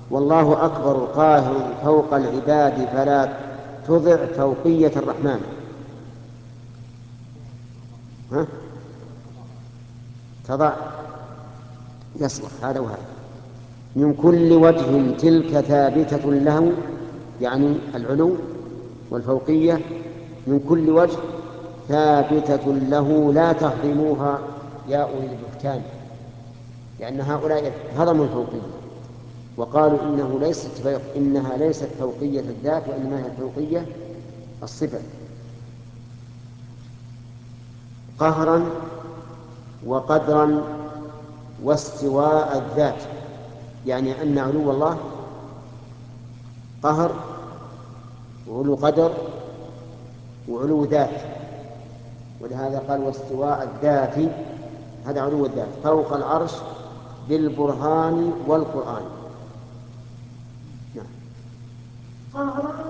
والله أكبر قاهر فوق العباد فلا تضع فوقية الرحمن. ها؟ تضع يصلح هذا وهذا. من كل وجه تلك ثابتة له، يعني العلو والفوقية من كل وجه ثابتة له لا تهضموها يا أولي البهتان، لأن هؤلاء هضموا الفوقية وقالوا إنها ليست فوقية الذات وإنما هي فوقية الصفة، قهرا وقدرا واستواء الذات، يعني أن علو الله قهر وعلو قدر وعلو ذات. ولهذا قال واستواء الذات، هذا علو الذات فوق العرش بالبرهان والقرآن. نعم.